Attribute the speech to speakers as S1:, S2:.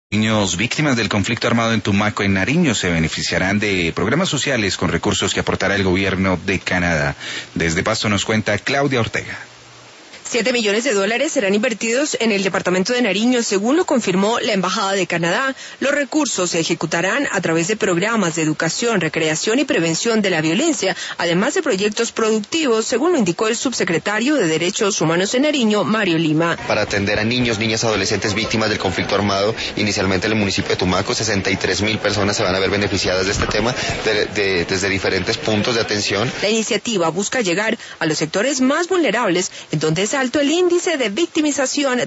S1: Niños víctimas del conflicto armado en Tumaco, en Nariño, se beneficiarán de programas sociales con recursos que aportará el gobierno de Canadá. Desde Pasto nos cuenta Claudia Ortega.
S2: $7 millones serán invertidos en el departamento de Nariño, según lo confirmó la Embajada de Canadá. Los recursos se ejecutarán a través de programas de educación, recreación y prevención de la violencia, además de proyectos productivos, según lo indicó el subsecretario de Derechos Humanos en Nariño, Mario Lima.
S3: Para atender a niños, niñas, adolescentes víctimas del conflicto armado, inicialmente en el municipio de Tumaco, 63.000 personas se van a ver beneficiadas de este tema desde diferentes puntos de atención.
S2: La iniciativa busca llegar a los sectores más vulnerables, en donde es alto el índice de victimización